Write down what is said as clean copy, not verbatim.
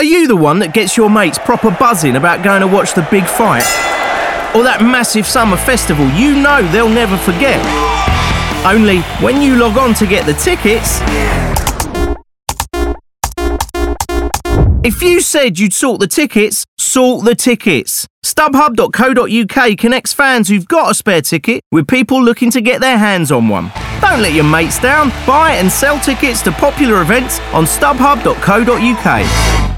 Are you the one that gets your mates proper buzzing about going to watch the big fight? Or that massive summer festival you know they'll never forget? Only when you log on to get the tickets... If you said you'd sort the tickets, sort the tickets. StubHub.co.uk connects fans who've got a spare ticket with people looking to get their hands on one. Don't let your mates down. Buy and sell tickets to popular events on StubHub.co.uk.